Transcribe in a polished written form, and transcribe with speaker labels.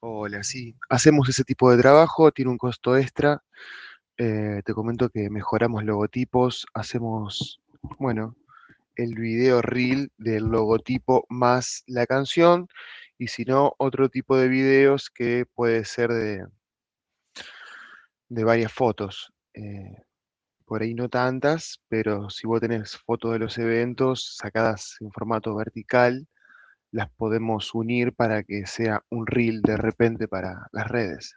Speaker 1: Hola, sí, hacemos ese tipo de trabajo, tiene un costo extra. Te comento que mejoramos logotipos, hacemos, bueno, el video reel del logotipo más la canción, y si no, otro tipo de videos que puede ser de varias fotos. Por ahí no tantas, pero si vos tenés fotos de los eventos sacadas en formato vertical, las podemos unir para que sea un reel de repente para las redes.